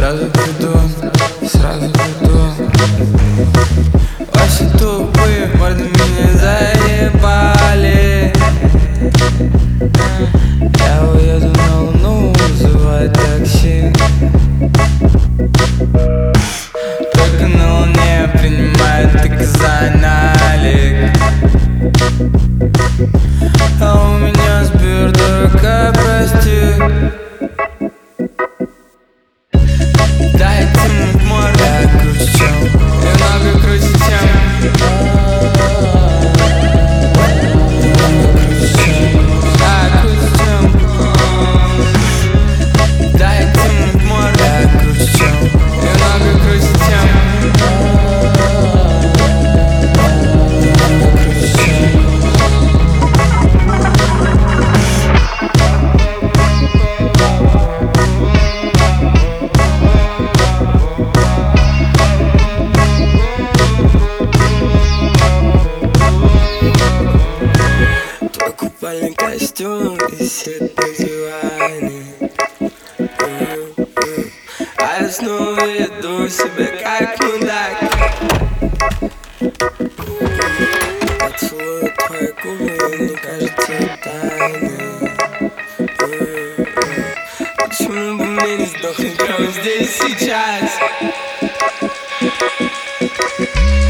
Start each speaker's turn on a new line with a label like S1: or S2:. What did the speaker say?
S1: Сразу приду, сразу приду. Ваши тупые морды меня заебали. Я уеду на луну, вызывай такси. Только на луне принимают только за налик. А у меня Сбер, дорогая, прости. Дайте мне в море. Я круче, чем, немного круче, чем. Дайте мне в море. Я круче, чем, немного круче, чем. Купальный костюм висит на диване. А я снова веду себя как мудак. Поцелую твои губы, мне кажется, тайной. Почему бы мне не сдохнуть прямо здесь сейчас?